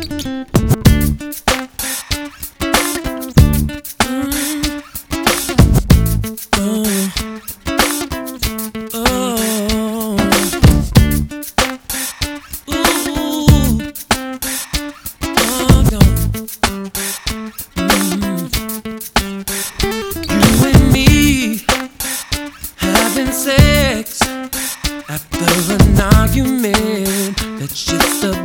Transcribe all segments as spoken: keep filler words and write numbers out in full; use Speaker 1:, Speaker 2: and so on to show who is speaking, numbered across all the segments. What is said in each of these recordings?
Speaker 1: Sex after an argument, that's just the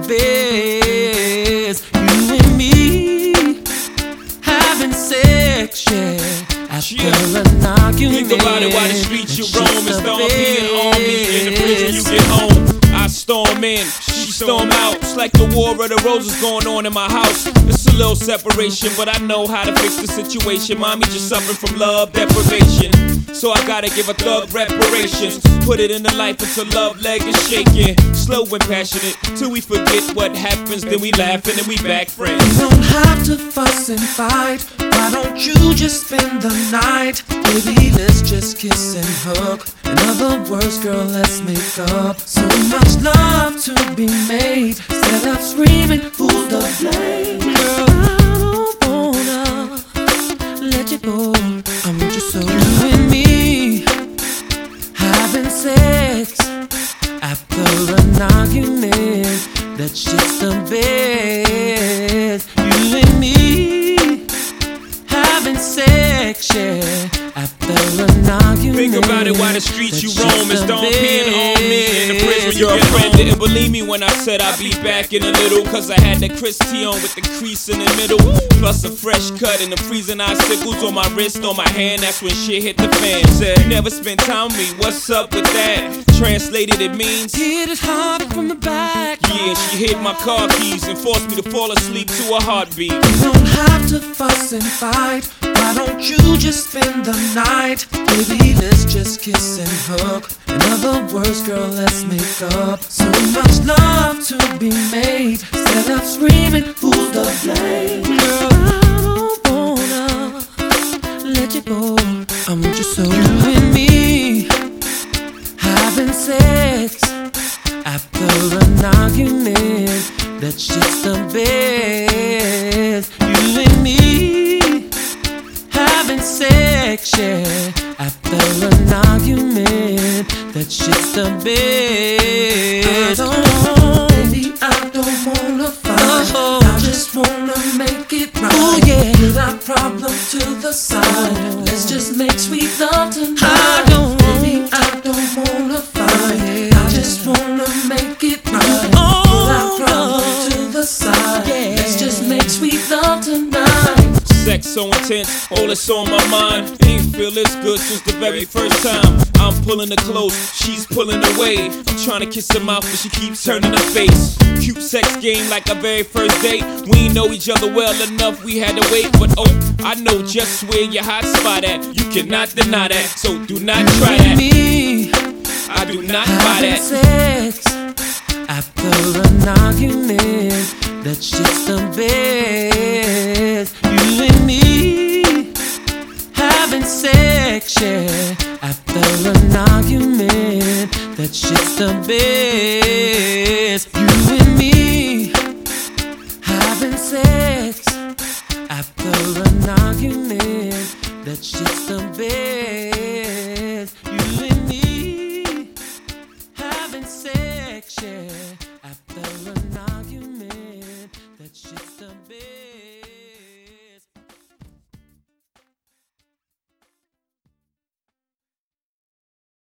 Speaker 1: best. You and me having sex, yeah, after
Speaker 2: yeah.
Speaker 1: an argument.
Speaker 2: Think about it while the streets you roam and storm being on me. In the prison you get home, I storm in, she storm out. It's like the war of the roses going on in my house. It's a little separation, but I know how to fix the situation. Mommy just suffering from love deprivation, so I gotta give a thug reparations. Put it in the life until love leg is shaking. Slow and passionate till we forget what happens. Then we laugh and then we back friends.
Speaker 1: We don't have to fuss and fight. Why don't you just spend the night? Baby, let's just kiss and hug. In other words, girl, let's make up. So much love to be made. Instead of screaming, who's the blame? Girl, I don't wanna let you go. I want you so. You and me having sex after an argument, that's just the best. You and me having sex, yeah, after an argument.
Speaker 2: Think about it while the streets you roam and storm peeing on me. In the prison your friend didn't believe me when I said I'd be back in a little, cause I had that Chris T on with the crease in the middle, plus a fresh cut and the freezing icicles on my wrist, on my hand. That's when shit hit the fan. Said, you never spent time with me, what's up with that? Translated it means
Speaker 1: hit it hard from the back.
Speaker 2: Yeah, she hid my car keys and forced me to fall asleep to a heartbeat.
Speaker 1: You don't have to fuss and fight. Why don't you just spend the night? Baby, let's just kiss and hug. In other words, girl, let's make up. So much love to be made. Instead of screaming, who's the blame? Girl, I don't wanna let you go. I want you so. You and me having sex after an argument, that's just the best. You and me having sex, yeah, after an argument, that's just the best. Oh, baby, I don't wanna fight. Oh, I just wanna make it right. Oh, yeah. Put our problems to the side. Oh, let's just make sweet love tonight. I don't, baby, I don't wanna fight. Yeah. I just wanna make it right. Oh, put our problems to the side. Yeah. Let's just make sweet love tonight.
Speaker 2: Sex so intense, all that's on my mind. Ain't feel this good since the very first time. I'm pulling her close, she's pulling away. I'm trying to kiss her mouth, but she keeps turning her face. Cute sex game like our very first date. We know each other well enough, we had to wait. But oh, I know just where your hot spot at. You cannot deny that, so do not try that.
Speaker 1: Me,
Speaker 2: I do not buy that.
Speaker 1: Sex after an argument, that's just the best. You and me having sex, yeah, after an argument, that's just the best. You and me having sex after an argument, that's just the best. You and me having sex, yeah, after an argument, that's just the best.